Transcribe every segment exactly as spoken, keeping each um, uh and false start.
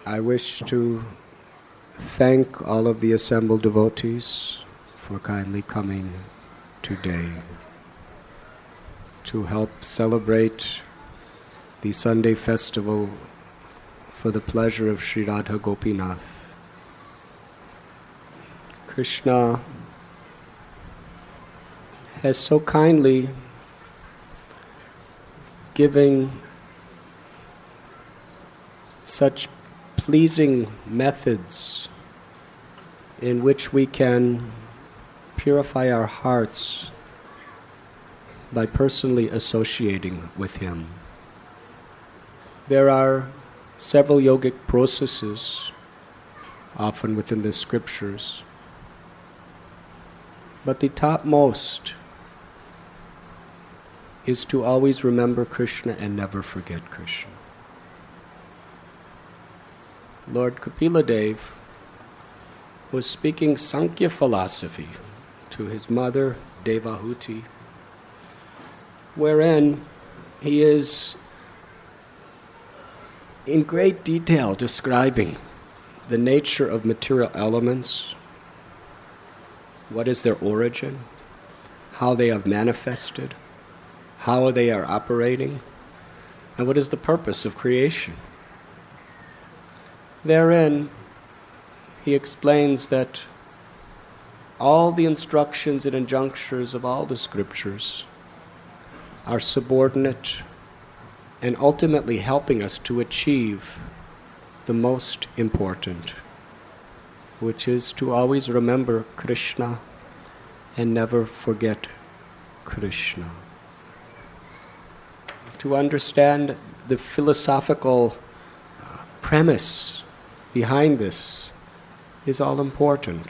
I wish to thank all of the assembled devotees for kindly coming today to help celebrate the Sunday festival for the pleasure of Sri Radha Gopinath. Krishna has so kindly given such pleasing methods in which we can purify our hearts by personally associating with Him. There are several yogic processes, often within the scriptures, but the topmost is to always remember Krishna and never forget Krishna. Lord Kapila Dev was speaking Sankhya philosophy to his mother, Devahuti, wherein he is in great detail describing the nature of material elements, what is their origin, how they have manifested, how they are operating, and what is the purpose of creation. Therein, he explains that all the instructions and injunctions of all the scriptures are subordinate and ultimately helping us to achieve the most important, which is to always remember Krishna and never forget Krishna. To understand the philosophical uh, premise behind this is all important.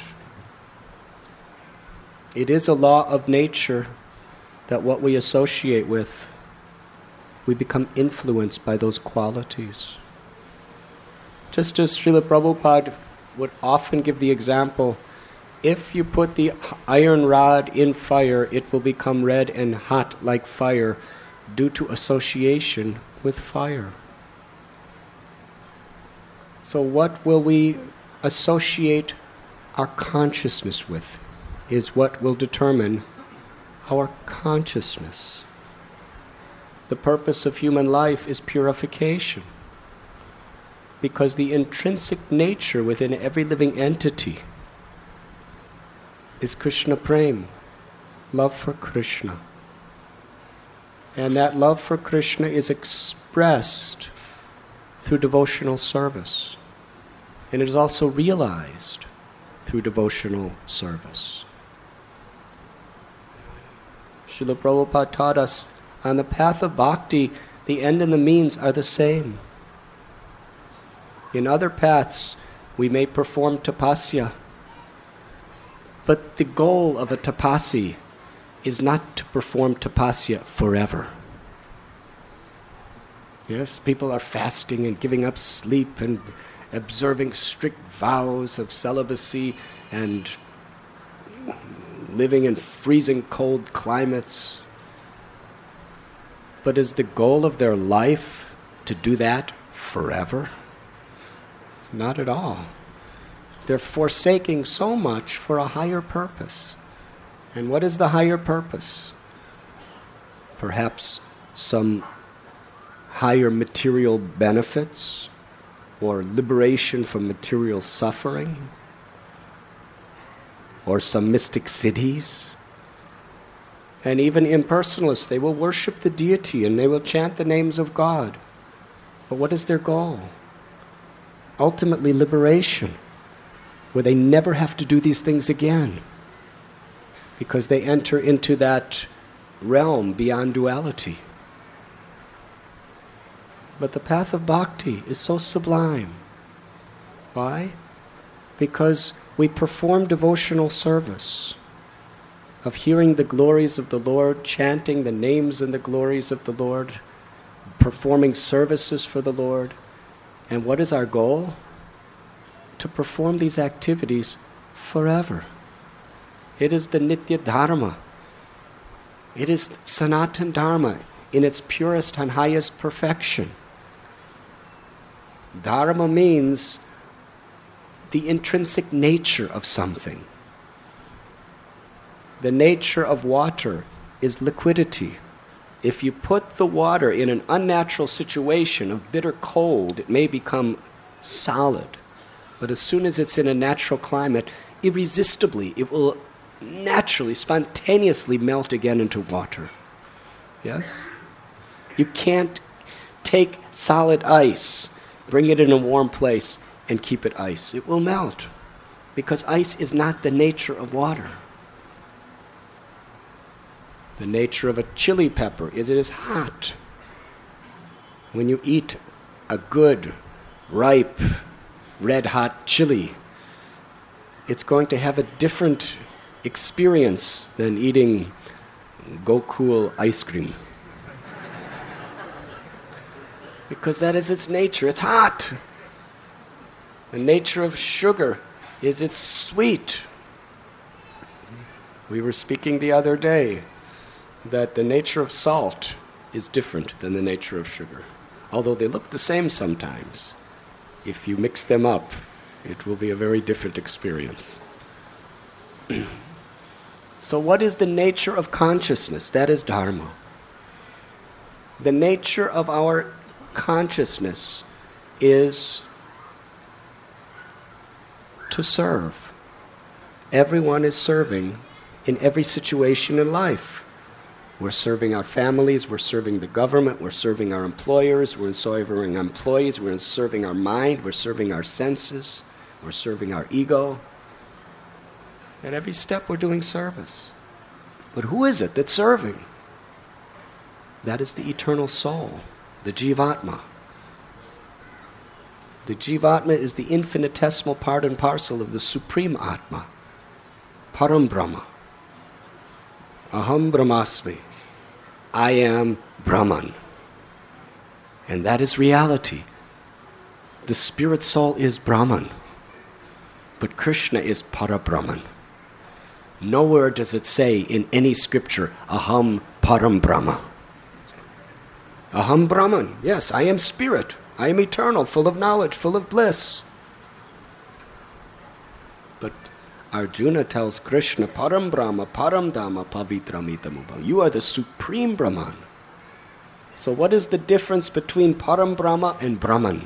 It is a law of nature that what we associate with, we become influenced by those qualities. Just as Srila Prabhupada would often give the example, if you put the iron rod in fire, it will become red and hot like fire due to association with fire. So what will we associate our consciousness with is what will determine our consciousness. The purpose of human life is purification, because the intrinsic nature within every living entity is Krishna Prem, love for Krishna. And that love for Krishna is expressed through devotional service. And it is also realized through devotional service. Srila Prabhupada taught us, on the path of bhakti, the end and the means are the same. In other paths, we may perform tapasya, but the goal of a tapasi is not to perform tapasya forever. Yes, people are fasting and giving up sleep and observing strict vows of celibacy and living in freezing cold climates. But is the goal of their life to do that forever? Not at all. They're forsaking so much for a higher purpose. And what is the higher purpose? Perhaps some higher material benefits or liberation from material suffering, or some mystic cities. And even impersonalists, they will worship the deity and they will chant the names of God. But what is their goal? Ultimately liberation, where they never have to do these things again, because they enter into that realm beyond duality. But the path of bhakti is so sublime. Why? Because we perform devotional service of hearing the glories of the Lord, chanting the names and the glories of the Lord, performing services for the Lord. And what is our goal? To perform these activities forever. It is the Nitya Dharma. It is Sanatan Dharma in its purest and highest perfection. Dharma means the intrinsic nature of something. The nature of water is liquidity. If you put the water in an unnatural situation of bitter cold, it may become solid. But as soon as it's in a natural climate, irresistibly, it will naturally, spontaneously melt again into water. Yes? You can't take solid ice, bring it in a warm place, and keep it ice. It will melt, because ice is not the nature of water. The nature of a chili pepper is it is hot. When you eat a good, ripe, red-hot chili, it's going to have a different experience than eating Gokul ice cream. Because that is its nature. It's hot. The nature of sugar is it's sweet. We were speaking the other day that the nature of salt is different than the nature of sugar. Although they look the same sometimes, if you mix them up, it will be a very different experience. So what is the nature of consciousness? That is Dharma. The nature of our consciousness is to serve. Everyone is serving in every situation in life. We're serving our families, we're serving the government, we're serving our employers, we're serving our employees, we're serving our mind, we're serving our senses, we're serving our ego. At every step we're doing service. But who is it that's serving? That is the eternal soul, the Jivatma. The Jivatma is the infinitesimal part and parcel of the Supreme Atma, Param Brahma. Aham Brahmasmi. I am Brahman. And that is reality. The spirit soul is Brahman. But Krishna is Parabrahman. Nowhere does it say in any scripture, Aham Param Brahma. Aham Brahman. Yes, I am spirit. I am eternal, full of knowledge, full of bliss. But Arjuna tells Krishna, Param Brahma, Param Dhamma, Pavitramita. You are the supreme Brahman. So what is the difference between Param Brahma and Brahman?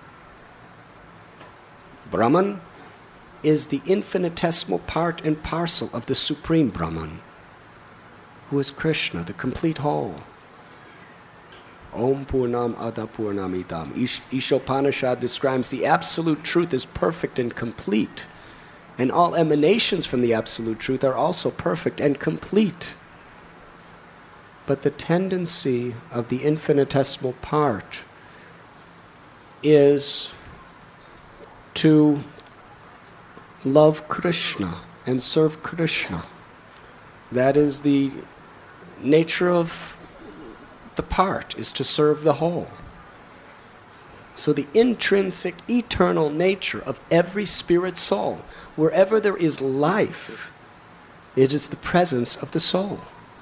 Brahman is the infinitesimal part and parcel of the supreme Brahman, who is Krishna, the complete whole. Om Purnam Ada Purnamidam. Ish- Ishopanishad describes the absolute truth as perfect and complete. And all emanations from the absolute truth are also perfect and complete. But the tendency of the infinitesimal part is to love Krishna and serve Krishna. That is the nature of the part, is to serve the whole. So the intrinsic, eternal nature of every spirit soul, wherever there is life, it is the presence of the soul.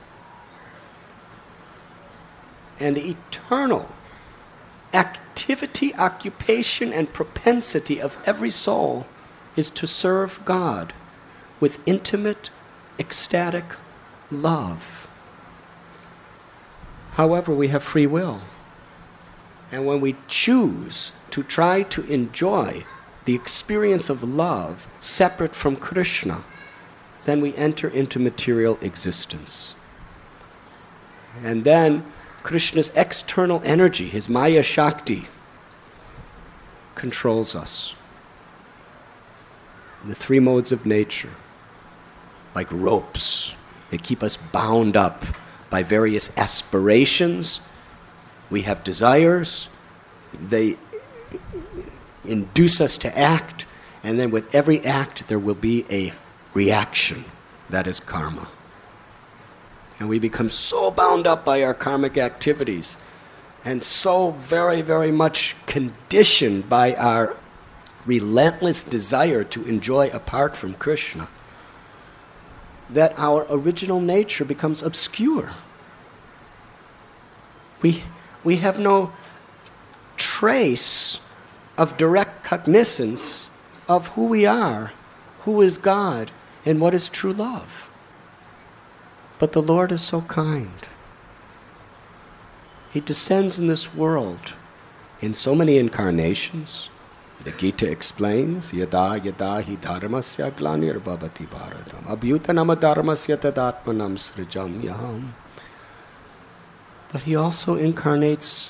And the eternal activity, occupation, and propensity of every soul is to serve God with intimate, ecstatic love. However, we have free will. And when we choose to try to enjoy the experience of love separate from Krishna, then we enter into material existence. And then Krishna's external energy, his Maya Shakti, controls us. The three modes of nature, like ropes, they keep us bound up by various aspirations. We have desires, they induce us to act, and then with every act there will be a reaction. That is karma. And we become so bound up by our karmic activities and so very, very much conditioned by our relentless desire to enjoy apart from Krishna that our original nature becomes obscure. We, we have no trace of direct cognizance of who we are, who is God, and what is true love. But the Lord is so kind. He descends in this world in so many incarnations. The Gita explains, Yada yada hi dharmasya glanir bhavati bharatam abhyutanam dharmasya tadatmanam srijam yaham. But he also incarnates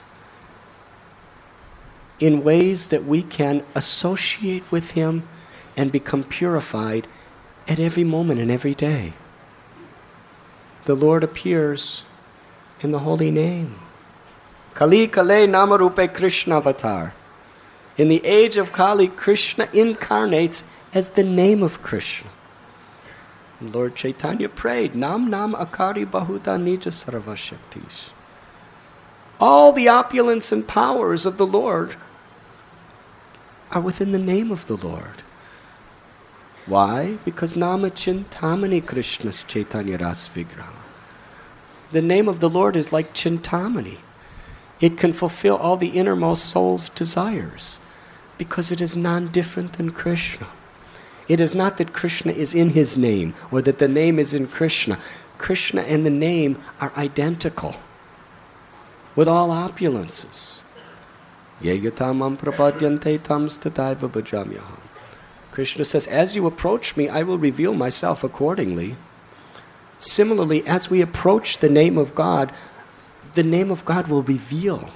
in ways that we can associate with him and become purified at every moment and every day. The Lord appears in the holy name. Kali Kale Namarupe Krishna Avatar. In the age of Kali, Krishna incarnates as the name of Krishna. Lord Chaitanya prayed, Nam Nam Akari Bahuta Nija Sarva Shaktis. All the opulence and powers of the Lord are within the name of the Lord. Why? Because Nama Chintamani Krishna's Chaitanya Ras Vigraha. The name of the Lord is like Chintamani. It can fulfill all the innermost soul's desires because it is non-different than Krishna. It is not that Krishna is in his name or that the name is in Krishna. Krishna and the name are identical with all opulences. Yeyatamam prapadyante tam stataiva bhajamyaham. Krishna says, as you approach me, I will reveal myself accordingly. Similarly, as we approach the name of God, the name of God will reveal,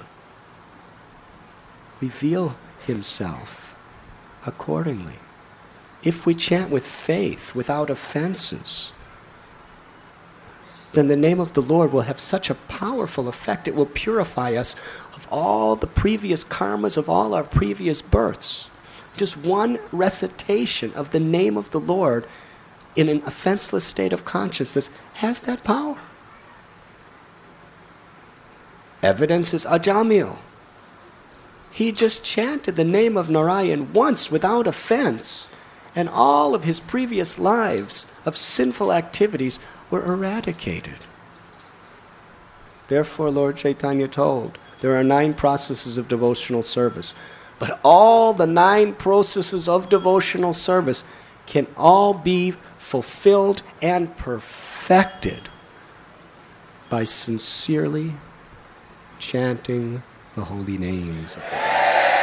reveal himself accordingly. If we chant with faith, without offenses, then the name of the Lord will have such a powerful effect. It will purify us of all the previous karmas of all our previous births. Just one recitation of the name of the Lord in an offenseless state of consciousness has that power. Evidence is Ajamil. He just chanted the name of Narayan once without offense, and all of his previous lives of sinful activities were eradicated. Therefore, Lord Chaitanya told, there are nine processes of devotional service. But all the nine processes of devotional service can all be fulfilled and perfected by sincerely chanting the holy names of the Lord.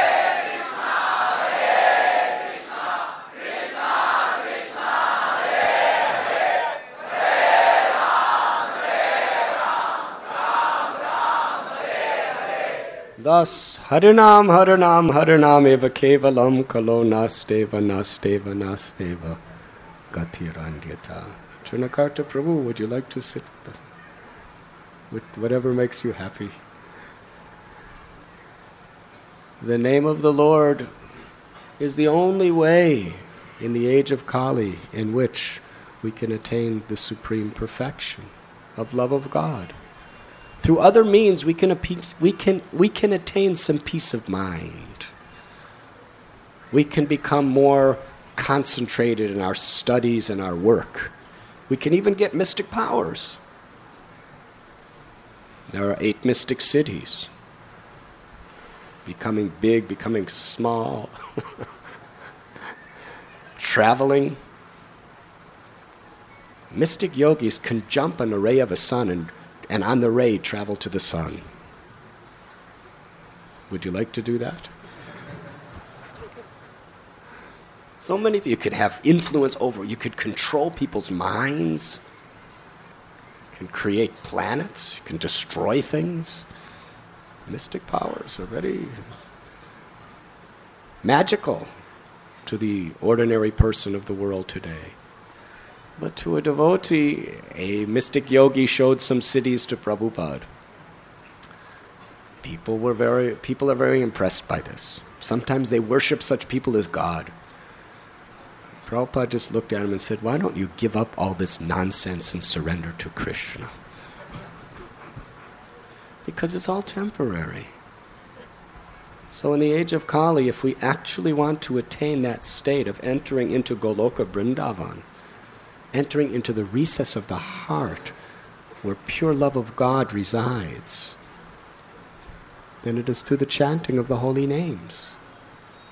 Thus, Harinam, Harinam, Harinam eva kevalam kalo nasteva, nasteva, nasteva, gatiranyata. Chunakarta Prabhu, would you like to sit with, the, with whatever makes you happy? The name of the Lord is the only way in the age of Kali in which we can attain the supreme perfection of love of God. Through other means, we can, we can, we can attain some peace of mind. We can become more concentrated in our studies and our work. We can even get mystic powers. There are eight mystic cities. Becoming big, becoming small. Traveling. Mystic yogis can jump on the ray of a sun and and on the ray travel to the sun. Would you like to do that? So many things. You could have influence over, you could control people's minds, you can create planets, you can destroy things. Mystic powers are very magical to the ordinary person of the world today. But to a devotee, a mystic yogi showed some cities to Prabhupada. People were very, people are very impressed by this. Sometimes they worship such people as God. Prabhupada just looked at him and said, why don't you give up all this nonsense and surrender to Krishna? Because it's all temporary. So in the age of Kali, if we actually want to attain that state of entering into Goloka Vrindavan, entering into the recess of the heart where pure love of God resides, then it is through the chanting of the holy names.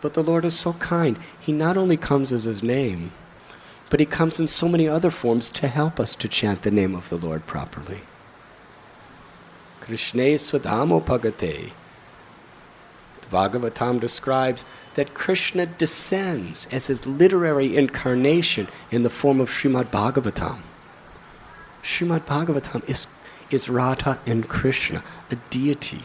But the Lord is so kind. He not only comes as His name, but He comes in so many other forms to help us to chant the name of the Lord properly. Krishne Swadhamo Bhagate. The Bhagavatam describes that Krishna descends as His literary incarnation in the form of Srimad Bhagavatam. Srimad Bhagavatam is, is Radha and Krishna, a deity.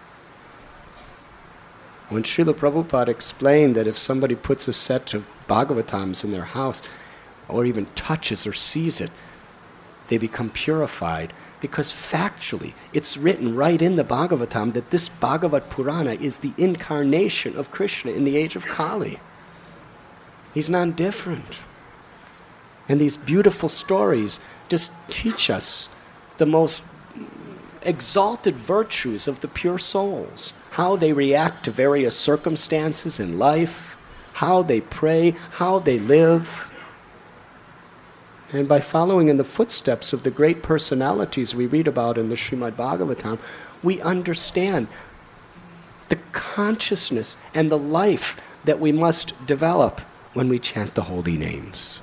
When Srila Prabhupada explained that if somebody puts a set of Bhagavatams in their house, or even touches or sees it, they become purified. Because factually, it's written right in the Bhagavatam that this Bhagavat Purana is the incarnation of Krishna in the age of Kali. He's non-different. And these beautiful stories just teach us the most exalted virtues of the pure souls, how they react to various circumstances in life, how they pray, how they live. And by following in the footsteps of the great personalities we read about in the Srimad Bhagavatam, we understand the consciousness and the life that we must develop when we chant the holy names.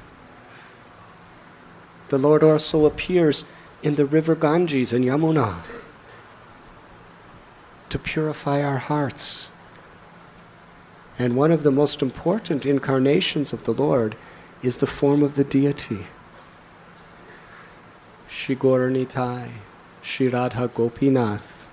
The Lord also appears in the river Ganges and Yamuna to purify our hearts. And one of the most important incarnations of the Lord is the form of the deity. Shri Gauranitai, Shri Radha Gopinath.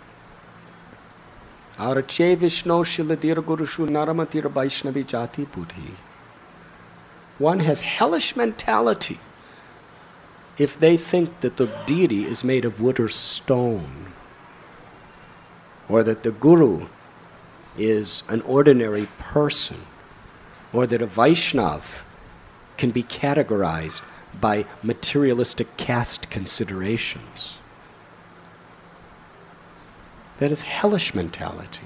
Arache Vishno Shiladir Gurushu Naramatir Vaishnavi Jati Buddhi. One has hellish mentality if they think that the deity is made of wood or stone, or that the guru is an ordinary person, or that a Vaishnav can be categorized by materialistic caste considerations. That is hellish mentality.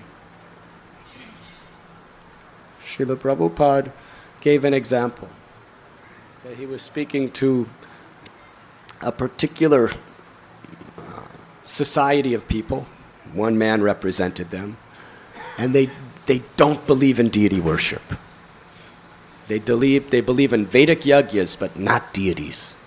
Srila Prabhupada gave an example. That he was speaking to a particular uh, society of people. One man represented them. And they, they don't believe in deity worship. They believe, they believe in Vedic yagyas, but not deities.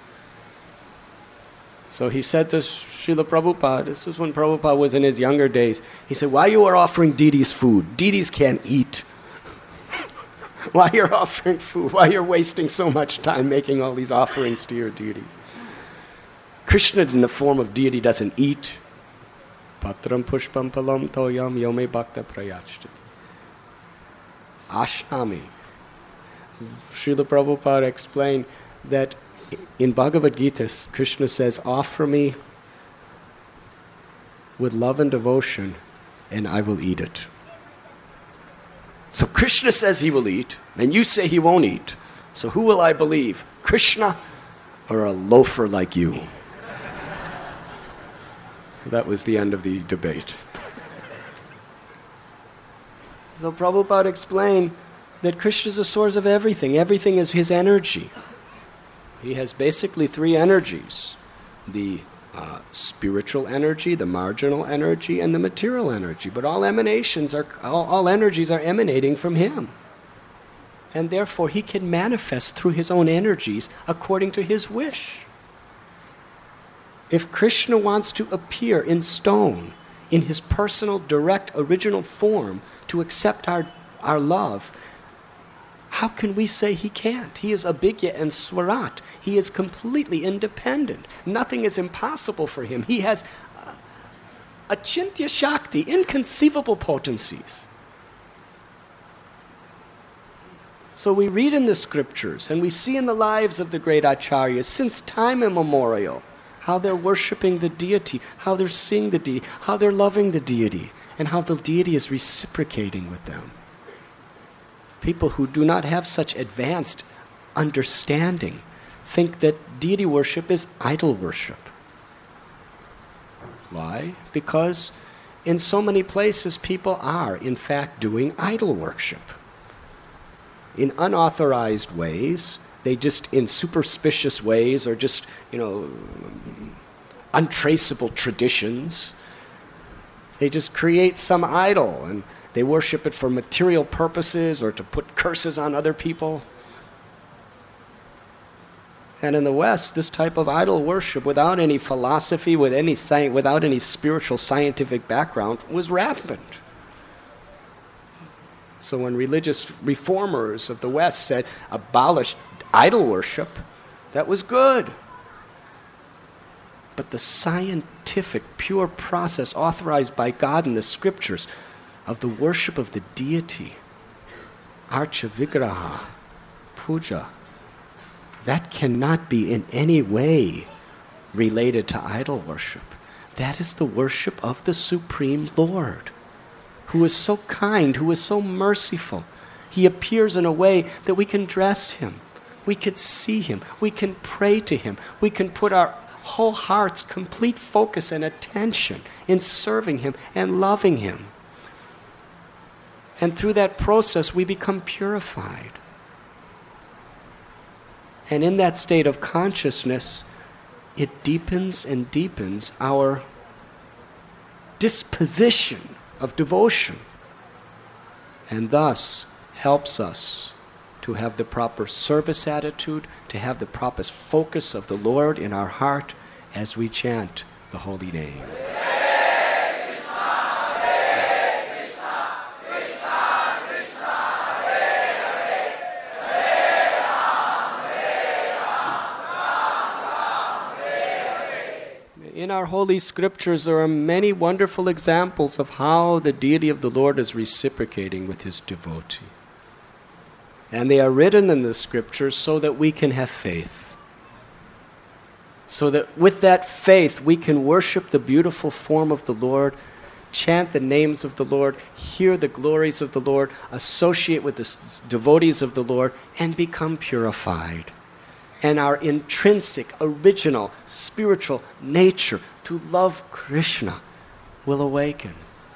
So he said to Srila Prabhupada, this is when Prabhupada was in his younger days, he said, why you are offering deities food? Deities can't eat. Why you're offering food? Why you're wasting so much time making all these offerings to your deities? Krishna in the form of deity doesn't eat. Patram pushpam palam toyam yome bhakta prayachati. Ashnami. Srila Prabhupada explained that in Bhagavad Gita, Krishna says, offer me with love and devotion, and I will eat it. So Krishna says he will eat, and you say he won't eat. So who will I believe? Krishna or a loafer like you? So that was the end of the debate. So Prabhupada explained that Krishna is the source of everything. Everything is his energy. He has basically three energies. The uh, spiritual energy, the marginal energy, and the material energy. But all emanations are, all, all energies are emanating from him. And therefore he can manifest through his own energies according to his wish. If Krishna wants to appear in stone, in his personal, direct, original form, to accept our, our love, how can we say he can't? He is Abhigya and Swarat. He is completely independent. Nothing is impossible for him. He has uh, Achintya Shakti, inconceivable potencies. So we read in the scriptures and we see in the lives of the great acharyas since time immemorial how they're worshipping the deity, how they're seeing the deity, how they're loving the deity, and how the deity is reciprocating with them. People who do not have such advanced understanding think that deity worship is idol worship. Why? Because in so many places people are, in fact, doing idol worship. In unauthorized ways, they just, in superstitious ways, or just, you know, untraceable traditions, they just create some idol and They worship it for material purposes or to put curses on other people. And in the West, this type of idol worship, without any philosophy, with any sci- without any spiritual scientific background, was rampant. So when religious reformers of the West said, abolish idol worship, that was good. But the scientific, pure process authorized by God in the scriptures of the worship of the deity, Archa Vigraha, Puja, that cannot be in any way related to idol worship. That is the worship of the Supreme Lord, who is so kind, who is so merciful. He appears in a way that we can dress him, we can see him, we can pray to him, we can put our whole heart's complete focus and attention in serving him and loving him. And through that process, we become purified. And in that state of consciousness, it deepens and deepens our disposition of devotion, and thus helps us to have the proper service attitude, to have the proper focus of the Lord in our heart as we chant the holy name. In our holy scriptures, there are many wonderful examples of how the deity of the Lord is reciprocating with his devotee. And they are written in the scriptures so that we can have faith. So that with that faith, we can worship the beautiful form of the Lord, chant the names of the Lord, hear the glories of the Lord, associate with the devotees of the Lord, and become purified. And our intrinsic, original, spiritual nature to love Krishna will awaken.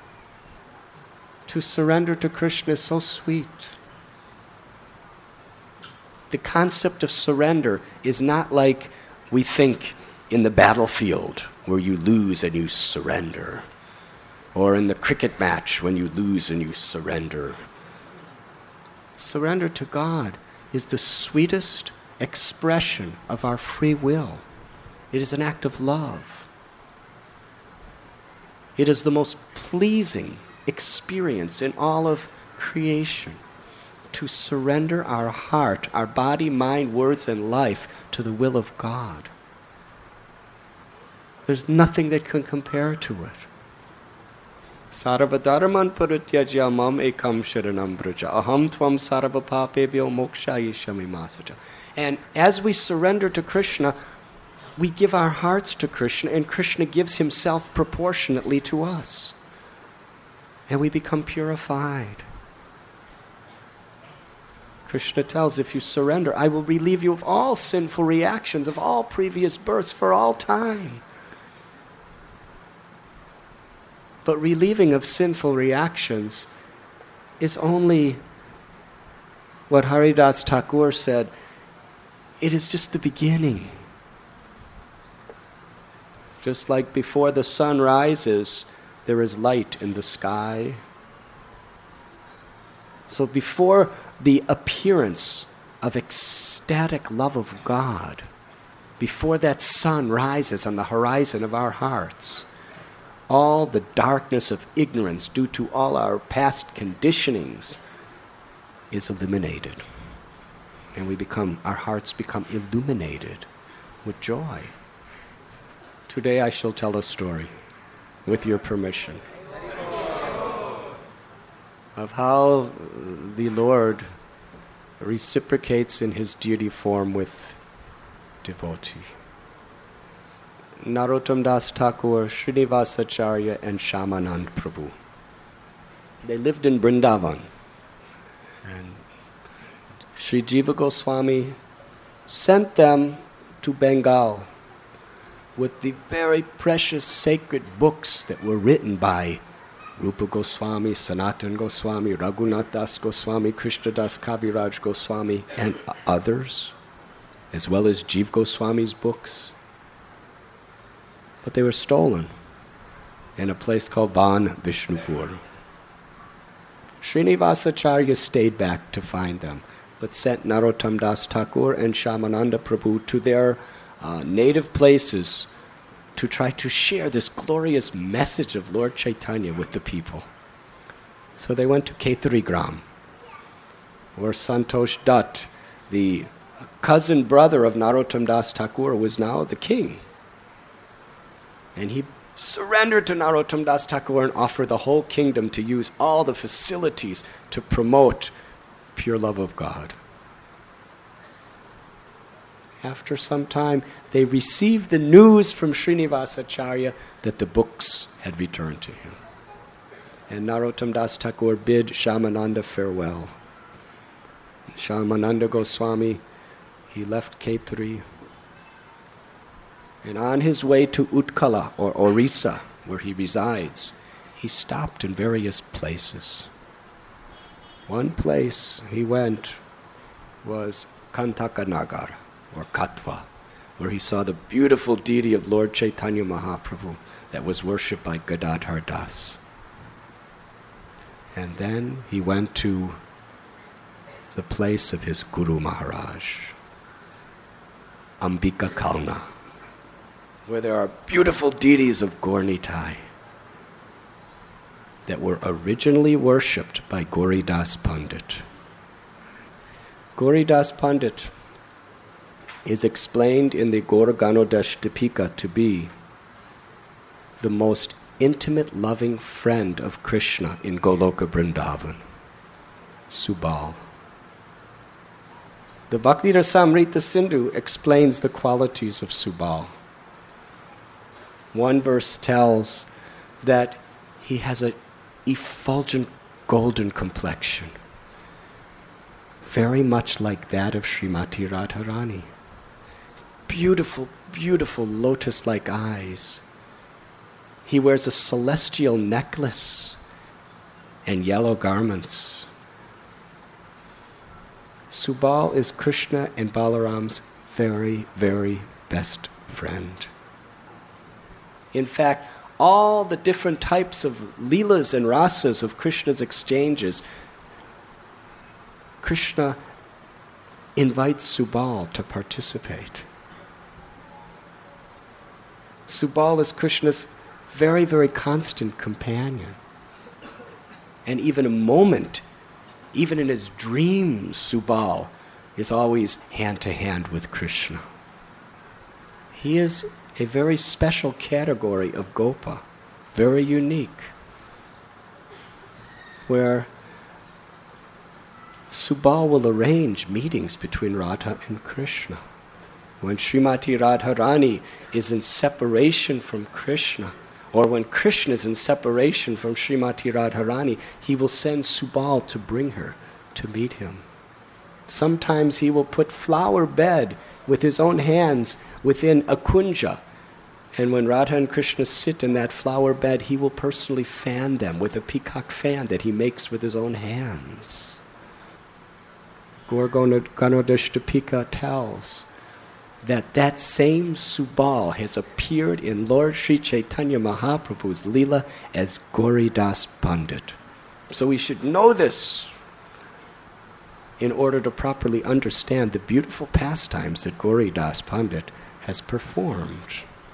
To surrender to Krishna is so sweet. The concept of surrender is not like we think in the battlefield where you lose and you surrender, or in the cricket match when you lose and you surrender. Surrender to God is the sweetest expression of our free will. It is an act of love. It is the most pleasing experience in all of creation, to surrender our heart, our body, mind, words, and life to the will of God. There's nothing that can compare to it. Sarva dharman parityajya mam ekam sharanam braja aham tvam sarva papebhyo mokshayishyami masaja. And as we surrender to Krishna, we give our hearts to Krishna, and Krishna gives himself proportionately to us. And we become purified. Krishna tells, if you surrender, I will relieve you of all sinful reactions, of all previous births, for all time. But relieving of sinful reactions is only what Haridas Thakur said, it is just the beginning. Just like before the sun rises, there is light in the sky. So before the appearance of ecstatic love of God, before that sun rises on the horizon of our hearts, all the darkness of ignorance due to all our past conditionings is eliminated. And we become, our hearts become illuminated with joy. Today I shall tell a story, with your permission, of how the Lord reciprocates in his deity form with devotee. Narottam Das Thakur, Srinivasacharya, and Shyamanand Prabhu. They lived in Vrindavan. And Sri Jiva Goswami sent them to Bengal with the very precious sacred books that were written by Rupa Goswami, Sanatan Goswami, Raghunath Das Goswami, Krishna Das Kaviraj Goswami, and others, as well as Jiva Goswami's books. But they were stolen in a place called Ban Vishnupur. Srinivasacharya stayed back to find them, but sent Narottam Das Thakur and Shyamananda Prabhu to their uh, native places to try to share this glorious message of Lord Chaitanya with the people. So they went to Ketari Gram, where Santosh Dutt, the cousin brother of Narottam Das Thakur, was now the king. And he surrendered to Narottam Das Thakur and offered the whole kingdom to use all the facilities to promote pure love of God. After some time, they received the news from Srinivasacharya that the books had returned to him. And Narottam Das Thakur bid Shyamananda farewell. Shyamananda Goswami, he left Ketari, and on his way to Utkala, or Orissa, where he resides, he stopped in various places. One place he went was Kantakanagar, or Katwa, where he saw the beautiful deity of Lord Chaitanya Mahaprabhu that was worshipped by Gadadhar Das. And then he went to the place of his Guru Maharaj, Ambika Kalna, where there are beautiful deities of Gaur-Nitai that were originally worshipped by Gauridas Pandit. Gauridas Pandit is explained in the Gaur Ganodashtapika to be the most intimate, loving friend of Krishna in Goloka Vrindavan, Subal. The Bhakti Rasamrita Sindhu explains the qualities of Subal. One verse tells that he has an effulgent golden complexion, very much like that of Srimati Radharani. Beautiful, beautiful lotus-like eyes. He wears a celestial necklace and yellow garments. Subal is Krishna and Balaram's very, very best friend. In fact, all the different types of leelas and rasas of Krishna's exchanges, Krishna invites Subal to participate. Subal is Krishna's very, very constant companion. And even a moment, even in his dreams, Subal is always hand to hand with Krishna. He is a very special category of Gopa, very unique, where Subal will arrange meetings between Radha and Krishna. When Srimati Radharani is in separation from Krishna, or when Krishna is in separation from Srimati Radharani, he will send Subal to bring her to meet him. Sometimes he will put flower bed with his own hands within a kunja. And when Radha and Krishna sit in that flower bed, he will personally fan them with a peacock fan that he makes with his own hands. Gaur Ganodashtapika tells that that same Subal has appeared in Lord Sri Chaitanya Mahaprabhu's Leela as Gauridas Pandit. So we should know this in order to properly understand the beautiful pastimes that Gauridas Pandit has performed.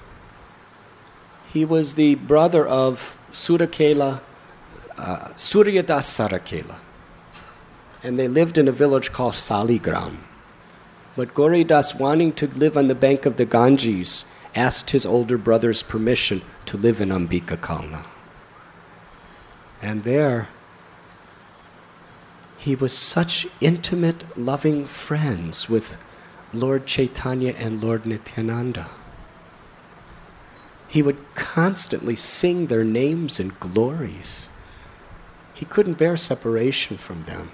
He was the brother of Surakela, uh, Suryadas Sarakela, and they lived in a village called Saligram. But Gauridas, wanting to live on the bank of the Ganges, asked his older brother's permission to live in Ambika Kalna. And there, he was such intimate, loving friends with Lord Chaitanya and Lord Nityananda. He would constantly sing their names and glories. He couldn't bear separation from them.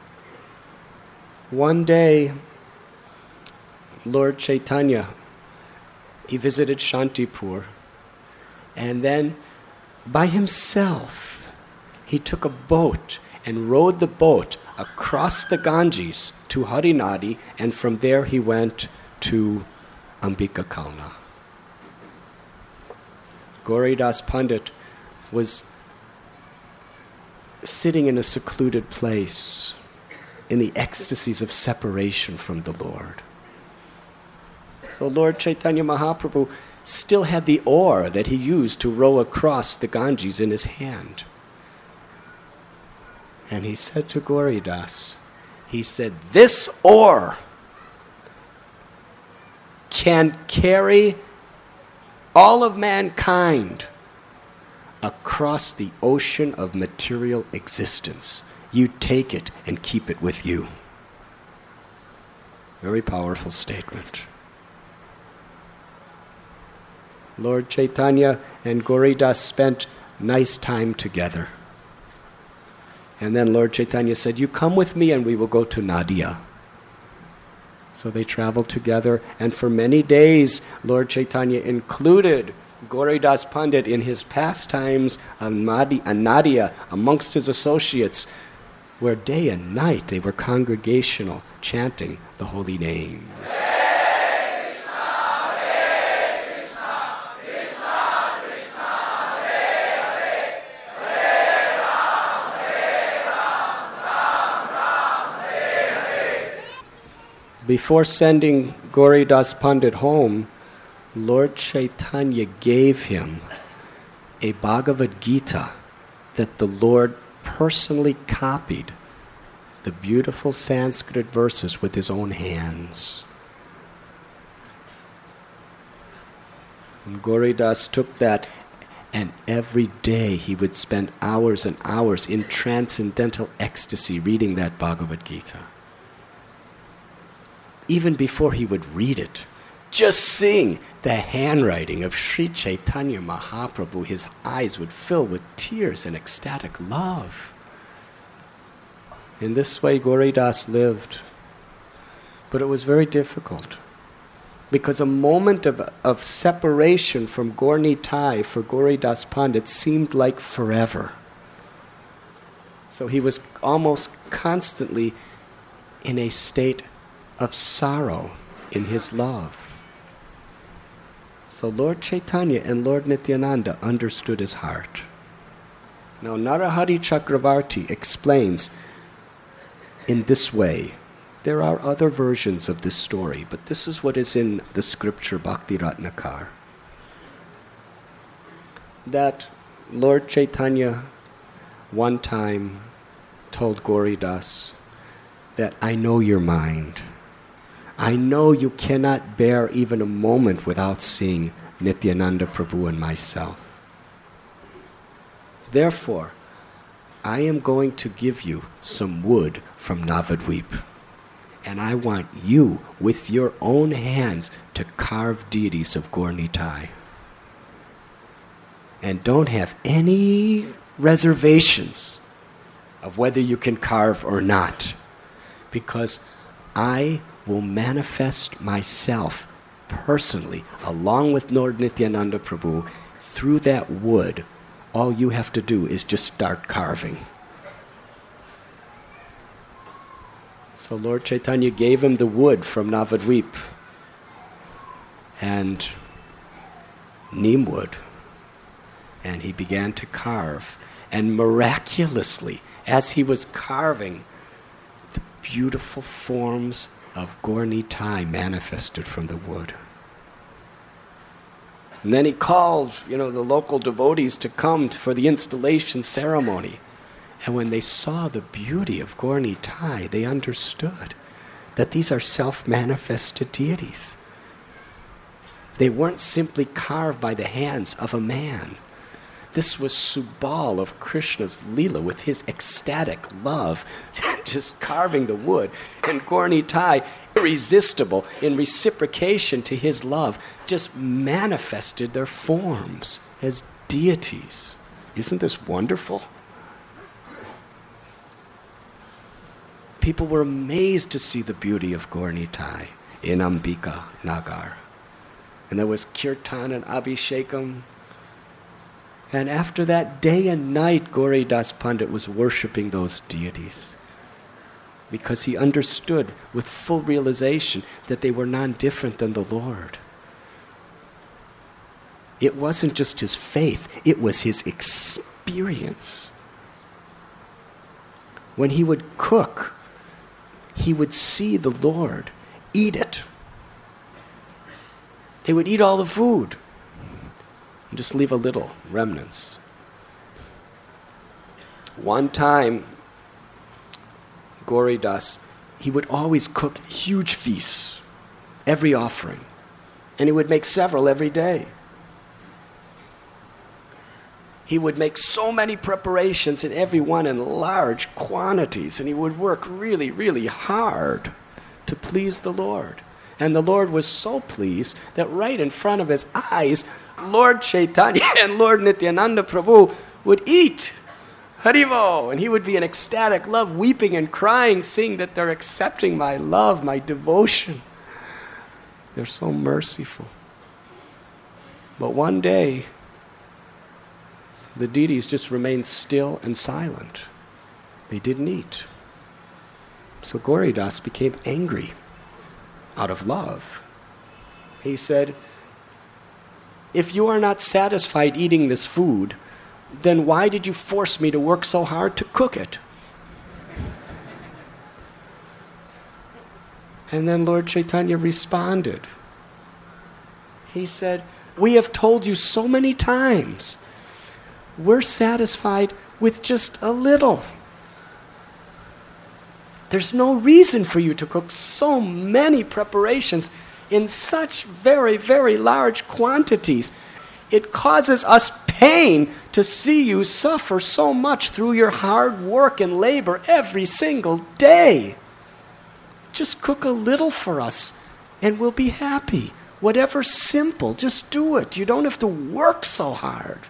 One day, Lord Chaitanya, he visited Shantipur, and then by himself, he took a boat and rowed the boat across the Ganges to Harinadi, and from there he went to Ambika Kalna. Gauridas Pandit was sitting in a secluded place in the ecstasies of separation from the Lord. So Lord Chaitanya Mahaprabhu still had the oar that he used to row across the Ganges in his hand. And he said to Gauridas, he said, this oar can carry all of mankind across the ocean of material existence. You take it and keep it with you. Very powerful statement. Lord Chaitanya and Gauridas spent nice time together. And then Lord Chaitanya said, you come with me and we will go to Nadia. So they traveled together, and for many days Lord Chaitanya included Gauridas Pandit in his pastimes on Nadia amongst his associates, where day and night they were congregational, chanting the holy names. Before sending Gauridas Pandit home, Lord Chaitanya gave him a Bhagavad Gita that the Lord personally copied the beautiful Sanskrit verses with his own hands. And Gauridas took that, and every day he would spend hours and hours in transcendental ecstasy reading that Bhagavad Gita. Even before he would read it, just seeing the handwriting of Sri Chaitanya Mahaprabhu, his eyes would fill with tears and ecstatic love. In this way, Gauridas lived. But it was very difficult, because a moment of, of separation from Gaur Nitai for Gauridas Pandit seemed like forever. So he was almost constantly in a state of sorrow in his love. So Lord Chaitanya and Lord Nityananda understood his heart. Now Narahari Chakravarti explains in this way. There are other versions of this story, but this is what is in the scripture Bhakti Ratnakar. That Lord Chaitanya one time told Gauridas that I know your mind. I know you cannot bear even a moment without seeing Nityananda Prabhu and myself. Therefore, I am going to give you some wood from Navadvip. And I want you, with your own hands, to carve deities of Gaur Nitai. And don't have any reservations of whether you can carve or not. Because I will manifest myself personally, along with Lord Nityananda Prabhu, through that wood. All you have to do is just start carving. So Lord Chaitanya gave him the wood from Navadvip and neem wood, and he began to carve. And miraculously, as he was carving, the beautiful forms of Gaur Nitai manifested from the wood. And then he called, you know, the local devotees to come for the installation ceremony. And when they saw the beauty of Gaur Nitai, they understood that these are self-manifested deities. They weren't simply carved by the hands of a man. This was Subal of Krishna's Leela with his ecstatic love, just carving the wood. And Gaur Nitai, irresistible in reciprocation to his love, just manifested their forms as deities. Isn't this wonderful? People were amazed to see the beauty of Gaur Nitai in Ambika Nagar. And there was Kirtan and Abhishekam. And after that, day and night, Gauridas Pandit was worshipping those deities, because he understood with full realization that they were non-different than the Lord. It wasn't just his faith, it was his experience. when he would cook, he would see the Lord eat it. They would eat all the food and just leave a little remnants. One time, Gauridas, he would always cook huge feasts, every offering. And he would make several every day. He would make so many preparations, and every one in large quantities. And he would work really, really hard to please the Lord. And the Lord was so pleased that right in front of his eyes, Lord Chaitanya and Lord Nityananda Prabhu would eat. Haribo! And he would be in ecstatic love, weeping and crying, seeing that they're accepting my love, my devotion. They're so merciful. But one day, the deities just remained still and silent. They didn't eat. So Gauridas became angry out of love. He said, if you are not satisfied eating this food, then why did you force me to work so hard to cook it? And then Lord Chaitanya responded. He said, we have told you so many times, we're satisfied with just a little. There's no reason for you to cook so many preparations in such very, very large quantities. It causes us pain to see you suffer so much through your hard work and labor every single day. Just cook a little for us and we'll be happy. Whatever's simple, just do it. You don't have to work so hard.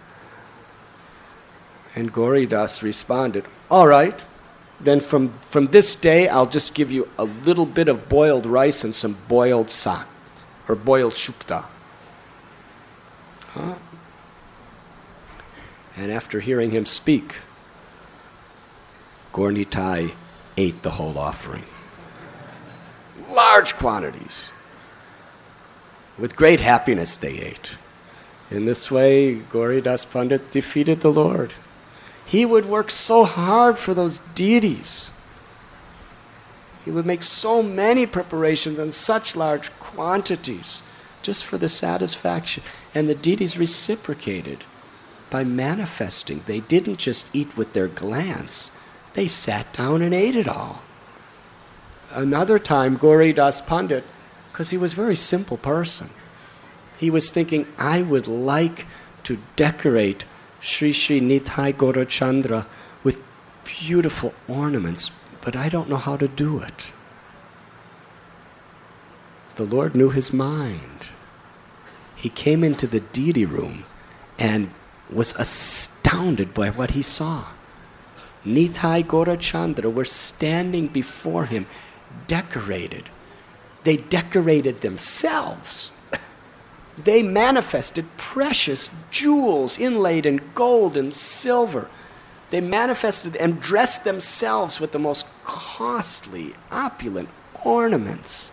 And Gauridas responded, all right, then from, from this day I'll just give you a little bit of boiled rice and some boiled sak, or boiled shukta. Huh? And after hearing him speak, Gaur Nitai ate the whole offering. Large quantities. With great happiness they ate. In this way, Gauridas Pandit defeated the Lord. He would work so hard for those deities. He would make so many preparations in such large quantities just for the satisfaction. And the deities reciprocated by manifesting. They didn't just eat with their glance. They sat down and ate it all. Another time, Gauridas Pandit, because he was a very simple person, he was thinking, I would like to decorate Sri Sri Nitai Gaurachandra with beautiful ornaments, but I don't know how to do it. The Lord knew his mind. He came into the deity room and was astounded by what he saw. Nitai Gaurachandra were standing before him, decorated. They decorated themselves. They manifested precious jewels inlaid in gold and silver. They manifested and dressed themselves with the most costly, opulent ornaments,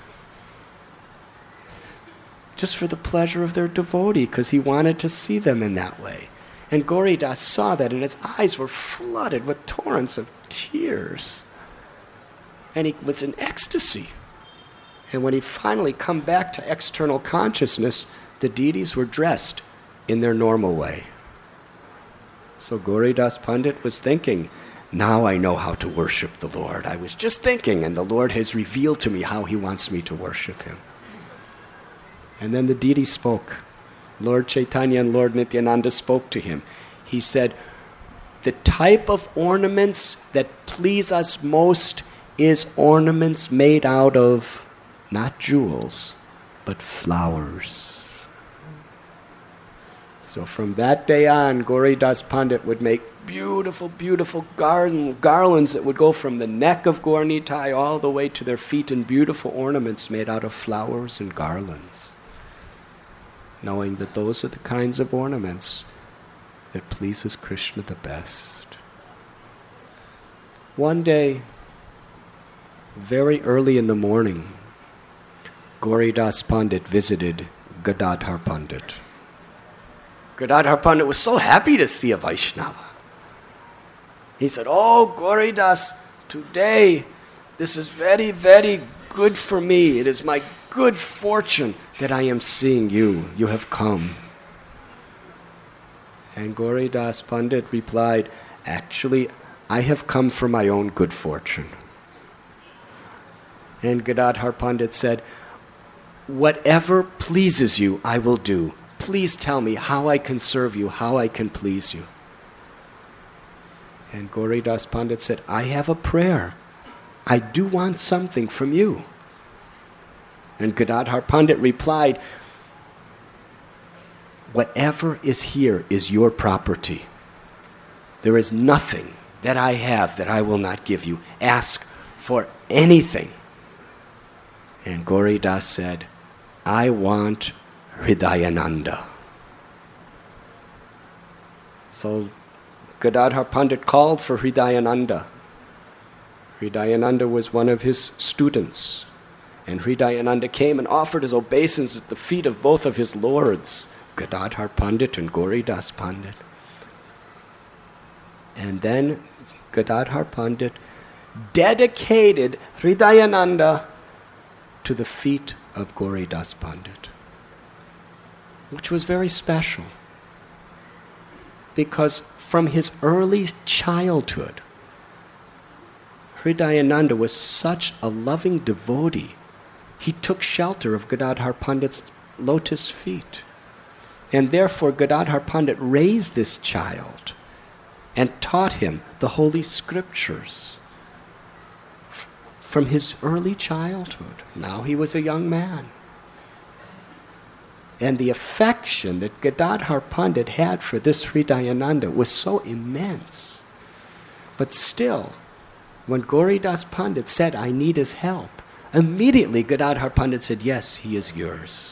just for the pleasure of their devotee, because he wanted to see them in that way. And Gauridas saw that, and his eyes were flooded with torrents of tears. And he was in ecstasy. And when he finally come back to external consciousness, the deities were dressed in their normal way. So Gauridas Pandit was thinking, now I know how to worship the Lord. I was just thinking, and the Lord has revealed to me how he wants me to worship him. And then the deity spoke. Lord Chaitanya and Lord Nityananda spoke to him. He said, the type of ornaments that please us most is ornaments made out of not jewels, but flowers. So from that day on, Gauridas Pandit would make beautiful, beautiful garland, garlands that would go from the neck of Gaur Nitai all the way to their feet in beautiful ornaments made out of flowers and garlands, knowing that those are the kinds of ornaments that pleases Krishna the best. One day, very early in the morning, Gauridas Pandit visited Gadadhar Pandit. Gadadhar Pandit was so happy to see a Vaishnava. He said, "Oh, Gauridas, today this is very, very good for me. It is my good fortune that I am seeing you. You have come." And Gauridas Pandit replied, "Actually, I have come for my own good fortune." And Gadadhar Pandit said, "Whatever pleases you, I will do. Please tell me how I can serve you, how I can please you." And Gauridas Pandit said, "I have a prayer. I do want something from you." And Gadadhar Pandit replied, "Whatever is here is your property. There is nothing that I have that I will not give you. Ask for anything." And Gauridas said, "I want Hridayananda." So Gadadhar Pandit called for Hridayananda. Hridayananda was one of his students. And Hridayananda came and offered his obeisance at the feet of both of his lords, Gadadhar Pandit and Gauridas Pandit. And then Gadadhar Pandit dedicated Hridayananda to the feet of Gauridas Pandit, which was very special. Because from his early childhood, Hridayananda was such a loving devotee. He took shelter of Gadadhar Pandit's lotus feet. And therefore Gadadhar Pandit raised this child and taught him the Holy Scriptures f- from his early childhood. Now he was a young man. And the affection that Gadadhar Pandit had for this Hridayananda was so immense. But still, when Gauridas Pandit said, "I need his help," immediately Gadadhar Pandit said, "Yes, he is yours."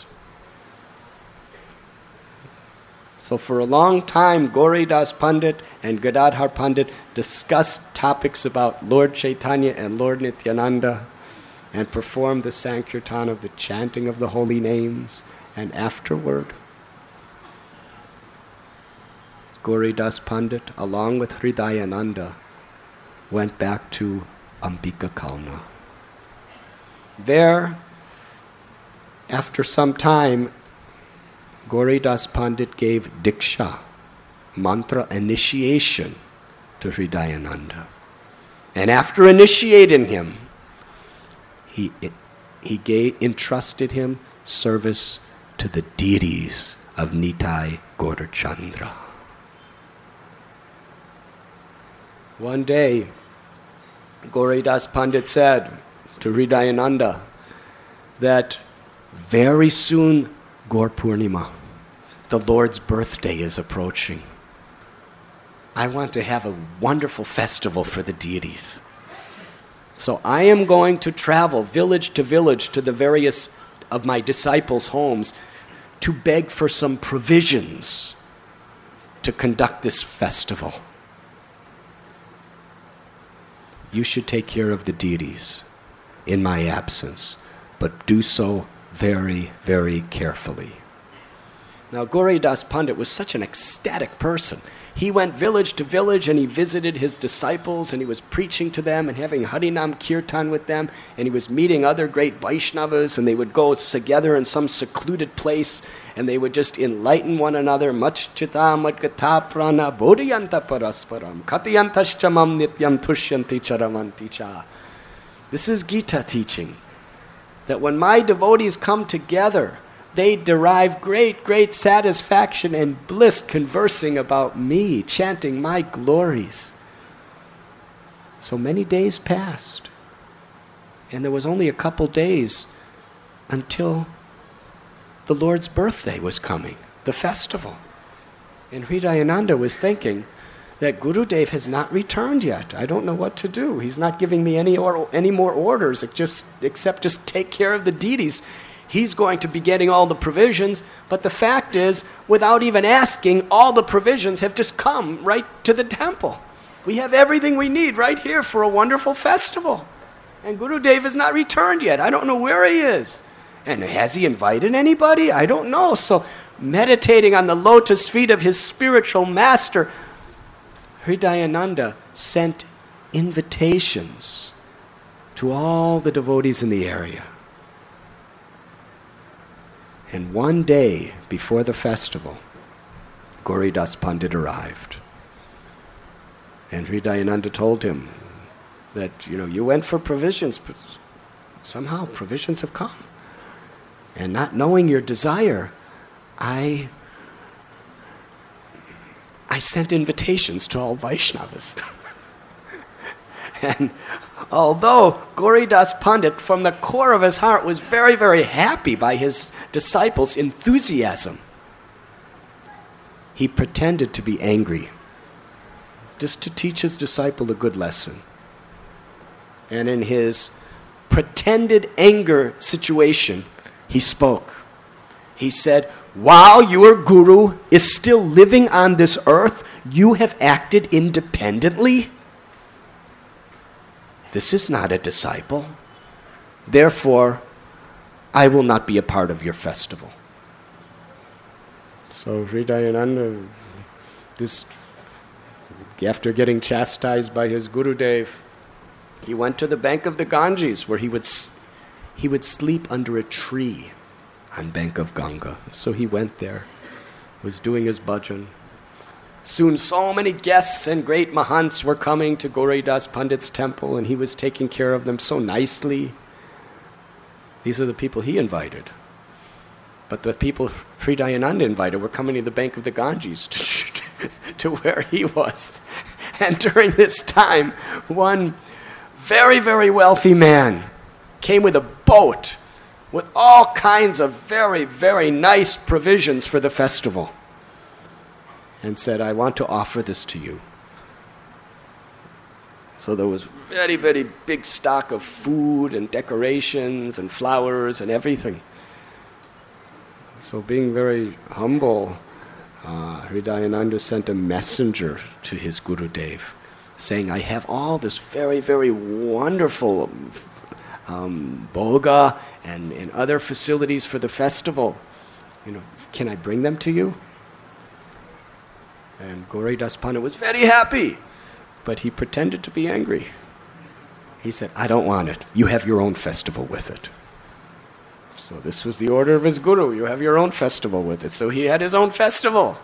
So for a long time, Gauridas Pandit and Gadadhar Pandit discussed topics about Lord Chaitanya and Lord Nityananda and performed the Sankirtan of the chanting of the holy names. And afterward, Gauridas Pandit, along with Hridayananda, went back to Ambika Kalna. There, after some time, Gauridas Pandit gave Diksha, mantra initiation, to Hridayananda. And after initiating him, he, he gave, entrusted him service to the deities of Nitai Gaurachandra. One day, Gauridas Pandit said to Hridayananda that very soon Gaur Purnima, the Lord's birthday, is approaching. I want to have a wonderful festival for the deities. So I am going to travel village to village to the various of my disciples' homes to beg for some provisions to conduct this festival. You should take care of the deities in my absence, but do so very, very carefully. Now, Gauridas Pandit was such an ecstatic person. He went village to village and he visited his disciples and he was preaching to them and having Harinam Kirtan with them, and he was meeting other great Vaishnavas, and they would go together in some secluded place and they would just enlighten one another. Machchita madgata prana bodhiyanta parasparam katiyantaschamam nityam tushyanti charamanti cha. This is Gita teaching, that when my devotees come together, they derive great, great satisfaction and bliss conversing about me, chanting my glories. So many days passed, and there was only a couple days until the Lord's birthday was coming, the festival. And Hridayananda was thinking that Gurudev has not returned yet. I don't know what to do. He's not giving me any or, any more orders just, except just take care of the deities. He's going to be getting all the provisions, but the fact is, without even asking, all the provisions have just come right to the temple. We have everything we need right here for a wonderful festival. And Gurudev has not returned yet. I don't know where he is. And has he invited anybody? I don't know. So, meditating on the lotus feet of his spiritual master, Hridayananda sent invitations to all the devotees in the area. And one day before the festival, Gauridas Pandit arrived. And Hridayananda told him that, you know, you went for provisions, but somehow provisions have come. And not knowing your desire, I I sent invitations to all Vaishnavas. And although Gauridas Pandit, from the core of his heart, was very, very happy by his disciples' enthusiasm, he pretended to be angry, just to teach his disciple a good lesson. And in his pretended anger situation, he spoke. He said, while your guru is still living on this earth, you have acted independently. This is not a disciple. Therefore, I will not be a part of your festival. So Hridayananda, this, after getting chastised by his Gurudev, he went to the bank of the Ganges, where he would he would sleep under a tree on bank of Ganga. So he went there, was doing his bhajan. Soon so many guests and great mahants were coming to Gauridas Pandit's temple, and he was taking care of them so nicely. These are the people he invited. But the people Hridayananda invited were coming to the bank of the Ganges to, to where he was. And during this time, one very, very wealthy man came with a boat with all kinds of very, very nice provisions for the festival, and said, I want to offer this to you. So there was very, very big stock of food and decorations and flowers and everything. So being very humble, uh, Hridayananda sent a messenger to his Gurudev, saying, I have all this very, very wonderful um, bhoga and, and other facilities for the festival. You know, can I bring them to you? And Gauridas Pandit was very happy, but he pretended to be angry. He said, I don't want it. You have your own festival with it. So this was the order of his guru. You have your own festival with it. So he had his own festival.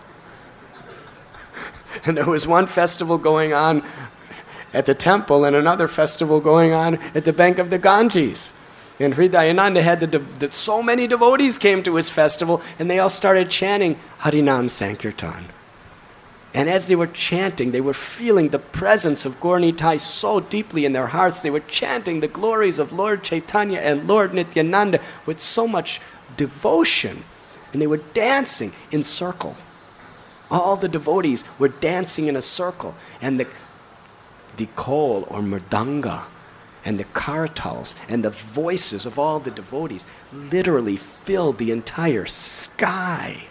And there was one festival going on at the temple and another festival going on at the bank of the Ganges. And Hridayananda had the, the, so many devotees came to his festival, and they all started chanting Harinam Sankirtan. And as they were chanting, they were feeling the presence of Gaur Nitai so deeply in their hearts. They were chanting the glories of Lord Chaitanya and Lord Nityananda with so much devotion. And they were dancing in circle. All the devotees were dancing in a circle. And the, the khol or mridanga and the kartals and the voices of all the devotees literally filled the entire sky.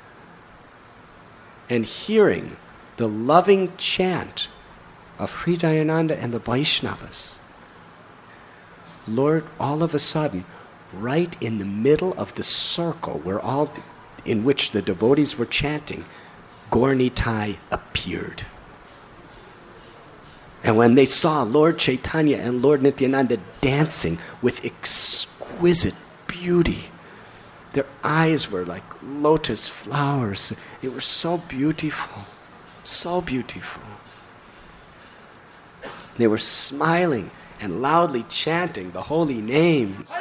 And hearing the loving chant of Hridayananda and the Vaishnavas, Lord, all of a sudden, right in the middle of the circle where all the, in which the devotees were chanting, Gaur Nitai appeared. And when they saw Lord Chaitanya and Lord Nityananda dancing with exquisite beauty, their eyes were like lotus flowers. They were so beautiful, so beautiful. They were smiling and loudly chanting the holy names.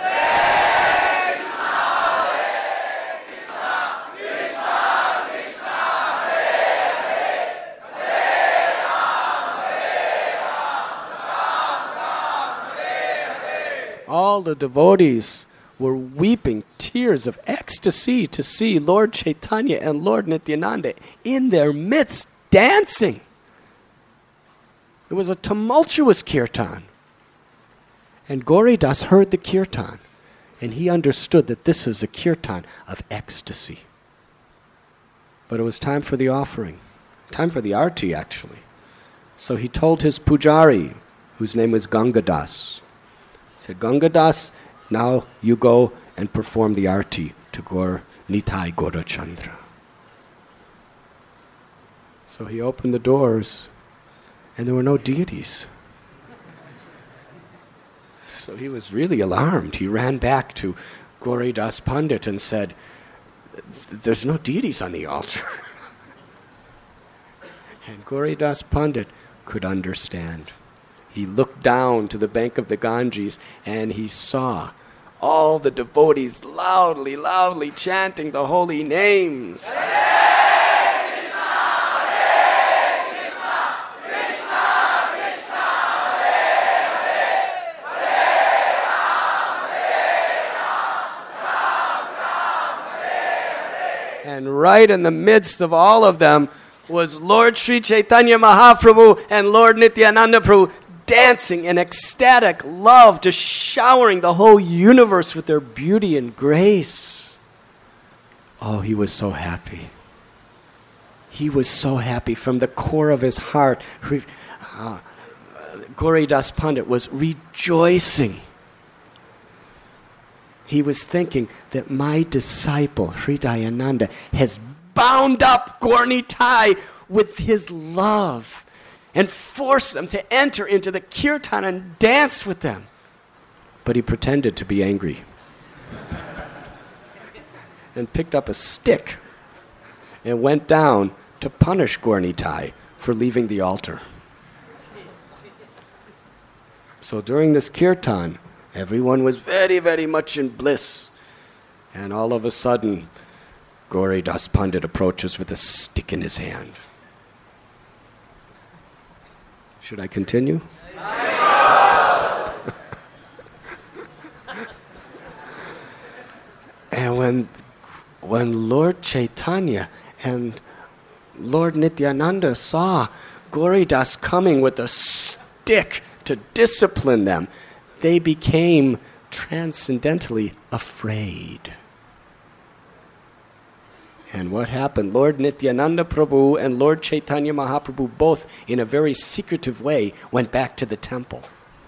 All the devotees were weeping tears of ecstasy to see Lord Chaitanya and Lord Nityananda in their midst dancing. It was a tumultuous kirtan. And Gauridas heard the kirtan, and he understood that this is a kirtan of ecstasy. But it was time for the offering, time for the arti actually. So he told his pujari, whose name was Gangadas, he said, Gangadas, now you go and perform the arti to Gaur Nitai Gaurachandra. So he opened the doors, and there were no deities. So he was really alarmed. He ran back to Gauri Das Pandit and said, there's no deities on the altar. And Gauri Das Pandit could understand. He looked down to the bank of the Ganges and he saw all the devotees loudly, loudly chanting the holy names. And right in the midst of all of them was Lord Sri Chaitanya Mahaprabhu and Lord Nityananda Prabhu dancing in ecstatic love, just showering the whole universe with their beauty and grace. Oh, he was so happy. He was so happy from the core of his heart. Uh, Gauri Das Pandit was rejoicing. He was thinking that my disciple, Hridayananda, has bound up Gaur Nitai with his love and forced them to enter into the kirtan and dance with them. But he pretended to be angry and picked up a stick and went down to punish Gaur Nitai for leaving the altar. So during this kirtan, everyone was very, very much in bliss. And all of a sudden, Gauri Das Pandit approaches with a stick in his hand. Should I continue? And when, when Lord Chaitanya and Lord Nityananda saw Gauri Das coming with a stick to discipline them, they became transcendently afraid. And what happened? Lord Nityananda Prabhu and Lord Chaitanya Mahaprabhu both, in a very secretive way, went back to the temple.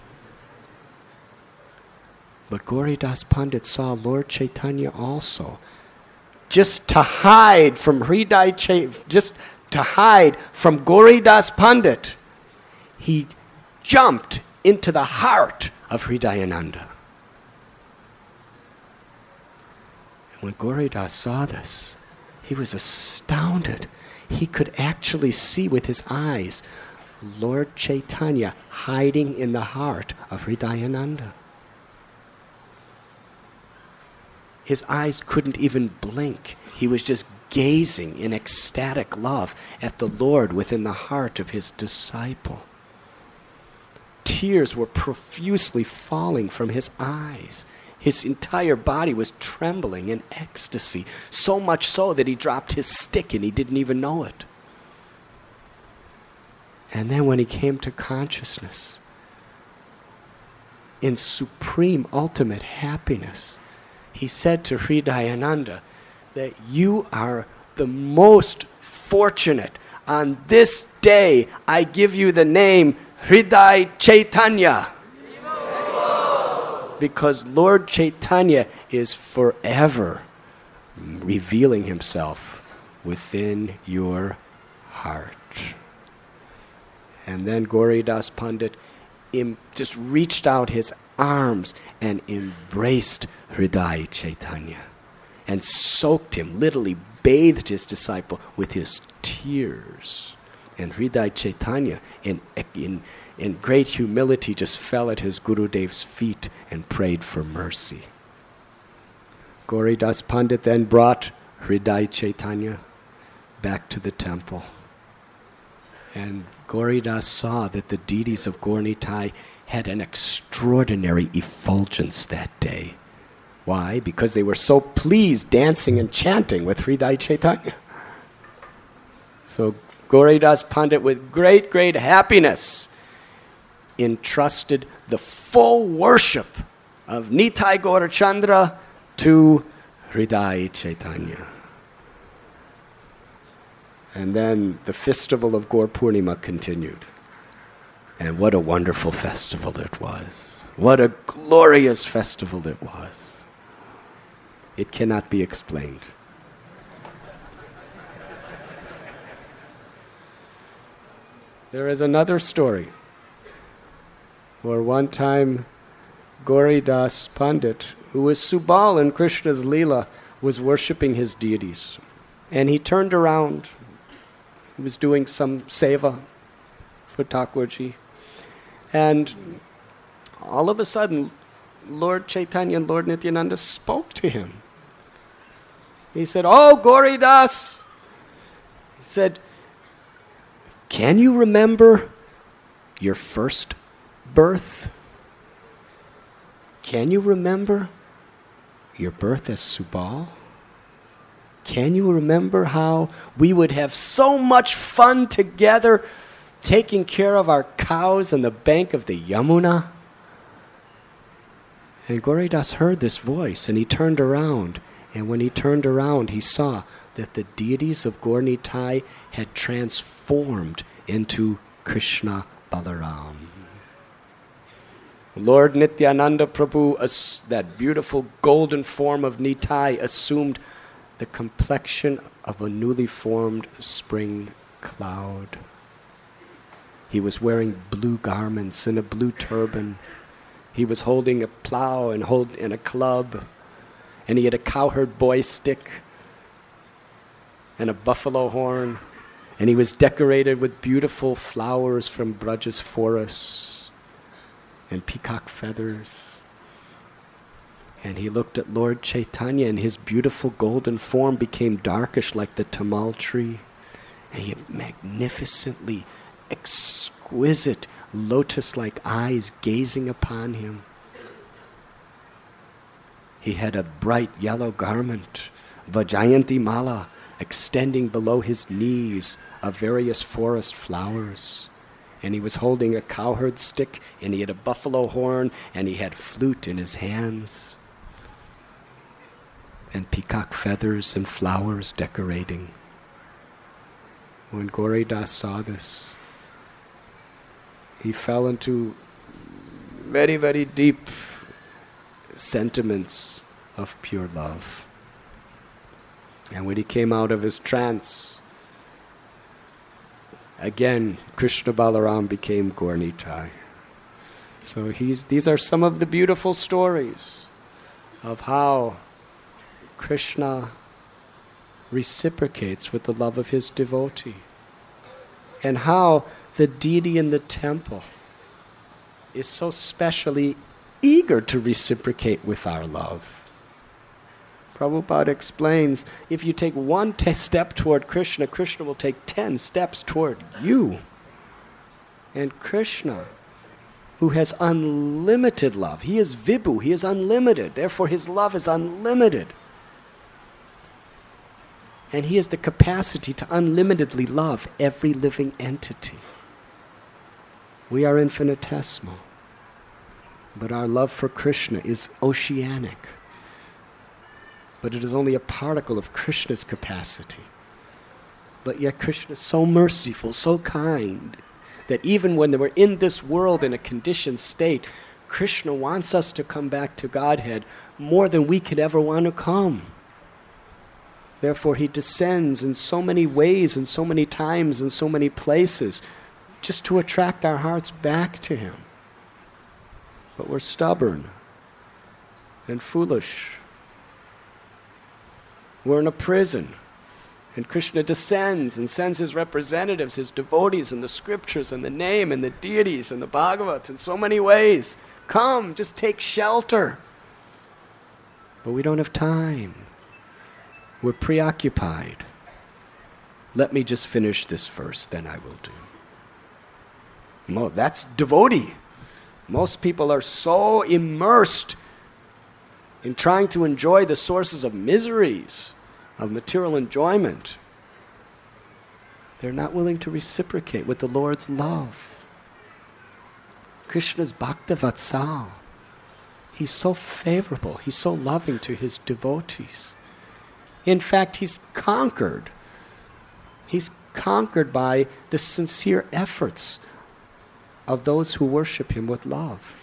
But Gauri Das Pandit saw Lord Chaitanya also. Just to hide from Hriday Chaitanya, just to hide from Gauri Das Pandit, he jumped into the heart of Hridayananda. And when Gauri Das saw this, he was astounded. He could actually see with his eyes Lord Chaitanya hiding in the heart of Hridayananda. His eyes couldn't even blink. He was just gazing in ecstatic love at the Lord within the heart of his disciple. Tears were profusely falling from his eyes. His entire body was trembling in ecstasy, so much so that he dropped his stick and he didn't even know it. And then when he came to consciousness, in supreme ultimate happiness, he said to Hridayananda that you are the most fortunate. On this day, I give you the name Hriday Chaitanya. Because Lord Chaitanya is forever revealing himself within your heart. And then Gauri Das Pandit im- just reached out his arms and embraced Hriday Chaitanya and soaked him, literally bathed his disciple with his tears. And Hriday Chaitanya, in, in, in great humility, just fell at his Gurudev's feet and prayed for mercy. Gauri Das Pandit then brought Hriday Chaitanya back to the temple. And Gauri Das saw that the deities of Gaur Nitai had an extraordinary effulgence that day. Why? Because they were so pleased dancing and chanting with Hriday Chaitanya. So Gauri Das Pandit, with great, great happiness, entrusted the full worship of Nitai Gaurachandra to Hriday Chaitanya. And then the festival of Gaur Purnima continued. And what a wonderful festival it was. What a glorious festival it was. It cannot be explained. There is another story where one time Gauri Das Pandit, who was Subal in Krishna's Leela, was worshipping his deities. And he turned around. He was doing some seva for Thakurji. And all of a sudden, Lord Chaitanya and Lord Nityananda spoke to him. He said, "Oh, Gauri Das," he said, "can you remember your first birth? Can you remember your birth as Subal? Can you remember how we would have so much fun together taking care of our cows on the bank of the Yamuna?" And Gauri Das heard this voice, and he turned around. And when he turned around, he saw that the deities of Gaur Nitai had transformed into Krishna Balaram. Lord Nityananda Prabhu, as that beautiful golden form of Nitai, assumed the complexion of a newly formed spring cloud. He was wearing blue garments and a blue turban. He was holding a plow and hold and a club, and he had a cowherd boy stick and a buffalo horn, and he was decorated with beautiful flowers from Braja's forests and peacock feathers. And he looked at Lord Chaitanya, and his beautiful golden form became darkish like the tamal tree, and he had magnificently exquisite lotus-like eyes gazing upon him. He had a bright yellow garment, Vajayanti Mala, extending below his knees of various forest flowers. And he was holding a cowherd stick, and he had a buffalo horn, and he had flute in his hands, and peacock feathers and flowers decorating. When Gauri Das saw this, he fell into very, very deep sentiments of pure love. And when he came out of his trance, again, Krishna Balaram became Gaur Nitai. So he's, these are some of the beautiful stories of how Krishna reciprocates with the love of his devotee, and how the deity in the temple is so specially eager to reciprocate with our love. Prabhupada explains, if you take one te- step toward Krishna, Krishna will take ten steps toward you. And Krishna, who has unlimited love, he is Vibhu, he is unlimited, therefore his love is unlimited. And he has the capacity to unlimitedly love every living entity. We are infinitesimal, but our love for Krishna is oceanic. But it is only a particle of Krishna's capacity. But yet Krishna is so merciful, so kind, that even when we're in this world in a conditioned state, Krishna wants us to come back to Godhead more than we could ever want to come. Therefore he descends in so many ways and so many times and so many places just to attract our hearts back to him. But we're stubborn and foolish. We're in a prison, and Krishna descends and sends his representatives, his devotees, and the scriptures, and the name, and the deities, and the Bhagavats in so many ways. Come, just take shelter. But we don't have time. We're preoccupied. Let me just finish this verse, then I will do. Mo, that's devotee. Most people are so immersed in trying to enjoy the sources of miseries, of material enjoyment. They're not willing to reciprocate with the Lord's love. Krishna's Bhakta Vatsal. He's so favorable, he's so loving to his devotees. In fact, he's conquered. He's conquered by the sincere efforts of those who worship him with love.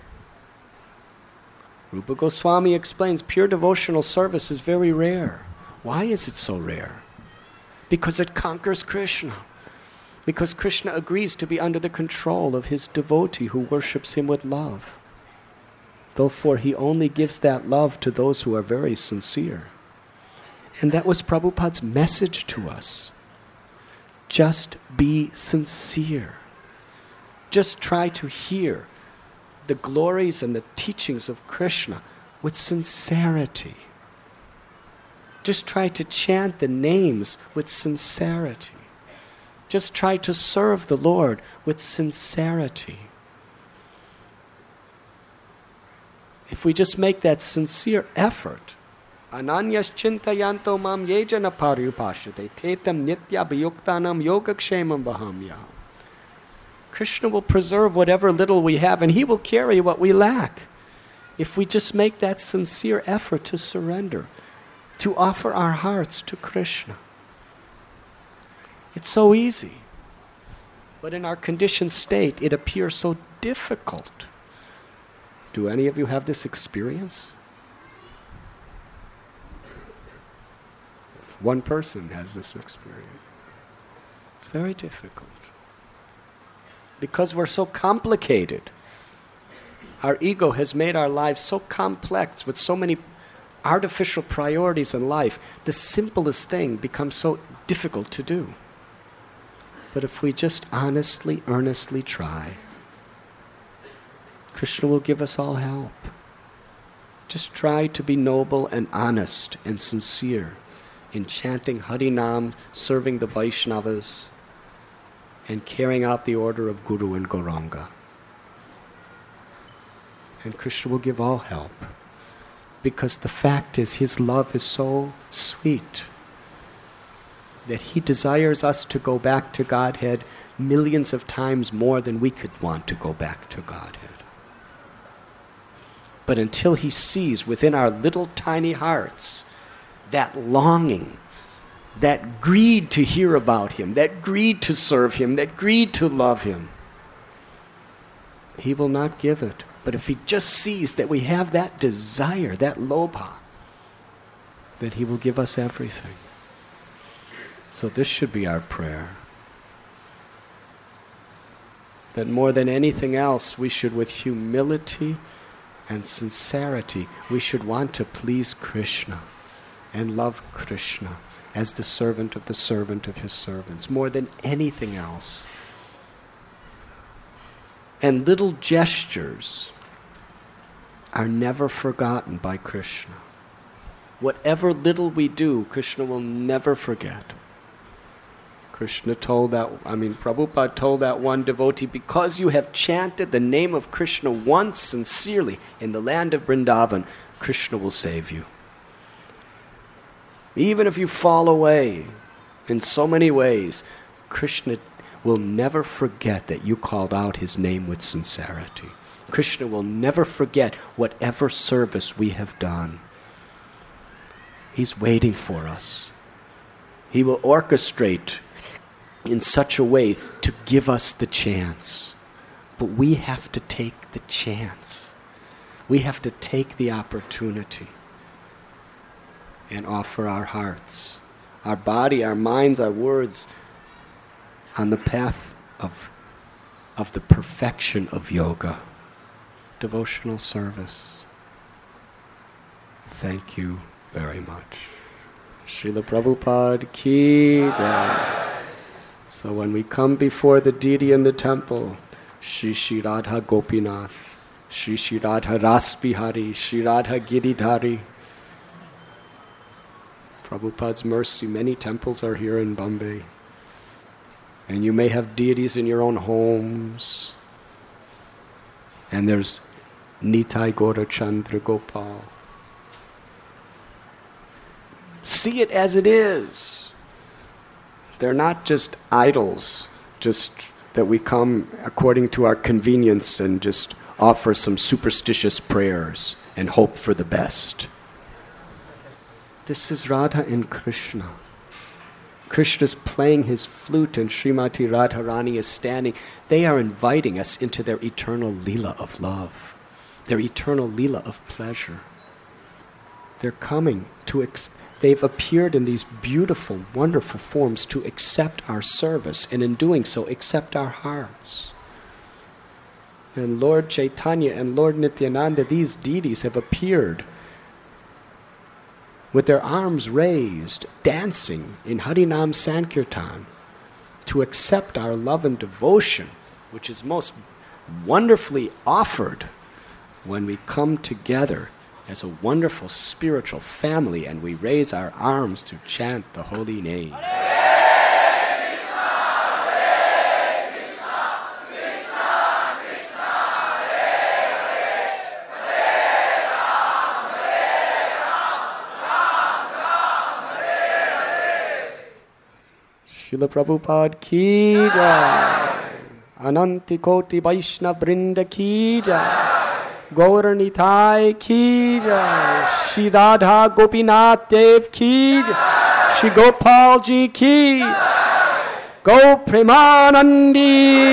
Rupa Goswami explains pure devotional service is very rare. Why is it so rare? Because it conquers Krishna. Because Krishna agrees to be under the control of his devotee who worships him with love. Therefore, he only gives that love to those who are very sincere. And that was Prabhupada's message to us. Just be sincere. Just try to hear the glories and the teachings of Krishna with sincerity. Just try to chant the names with sincerity. Just try to serve the Lord with sincerity. If we just make that sincere effort, Ananyas chintayanto mam yejana paryupashate tetam nitya abhayuktanam yogakshemam vahamyaham. Krishna will preserve whatever little we have, and he will carry what we lack. If we just make that sincere effort to surrender, to offer our hearts to Krishna. It's so easy. But in our conditioned state, it appears so difficult. Do any of you have this experience? One person has this experience. It's very difficult. Because we're so complicated. Our ego has made our lives so complex with so many artificial priorities in life. The simplest thing becomes so difficult to do. But if we just honestly, earnestly try, Krishna will give us all help. Just try to be noble and honest and sincere in chanting Harinam, serving the Vaishnavas, and carrying out the order of Guru and Gauranga. And Krishna will give all help. Because the fact is, his love is so sweet that he desires us to go back to Godhead millions of times more than we could want to go back to Godhead. But until he sees within our little tiny hearts that longing, that greed to hear about him, that greed to serve him, that greed to love him, he will not give it. But if he just sees that we have that desire, that lobha, then he will give us everything. So this should be our prayer. That more than anything else, we should, with humility and sincerity, we should want to please Krishna and love Krishna as the servant of the servant of his servants, more than anything else. And little gestures are never forgotten by Krishna. Whatever little we do, Krishna will never forget. Krishna told that, I mean, Prabhupada told that one devotee, because you have chanted the name of Krishna once sincerely in the land of Vrindavan, Krishna will save you. Even if you fall away in so many ways, Krishna will never forget that you called out his name with sincerity. Krishna will never forget whatever service we have done. He's waiting for us. He will orchestrate in such a way to give us the chance. But we have to take the chance. We have to take the opportunity and offer our hearts, our body, our minds, our words on the path of, of the perfection of yoga, devotional service. Thank you very much. Srila Prabhupada ki jai. So when we come before the deity in the temple, Shri Shri Radha Gopinath, Shri Shri Radha Rasbihari, Shri Radha Giridhari, Prabhupada's mercy, many temples are here in Bombay. And you may have deities in your own homes. And there's Nitai Gaura Chandra Gopal. See it as it is. They're not just idols, just that we come according to our convenience and just offer some superstitious prayers and hope for the best. This is Radha and Krishna. Krishna's playing his flute and Srimati Radharani is standing. They are inviting us into their eternal Leela of love, their eternal Leela of pleasure. They're coming to, ex- they've appeared in these beautiful, wonderful forms to accept our service, and in doing so, accept our hearts. And Lord Chaitanya and Lord Nityananda, these deities have appeared with their arms raised, dancing in Harinam Sankirtan to accept our love and devotion, which is most wonderfully offered when we come together as a wonderful spiritual family and we raise our arms to chant the holy name. Srila Prabhupada ki jai, Ananti Koti Vaishnav Vrinda ki jai, Gaur Nitai ki jai, Shri Radha Gopinath Dev ki jai, Shri Gopal ji ki jai, Go Premanandi.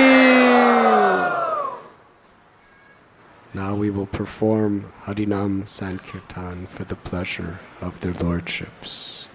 Now we will perform Harinam Sankirtan for the pleasure of their lordships.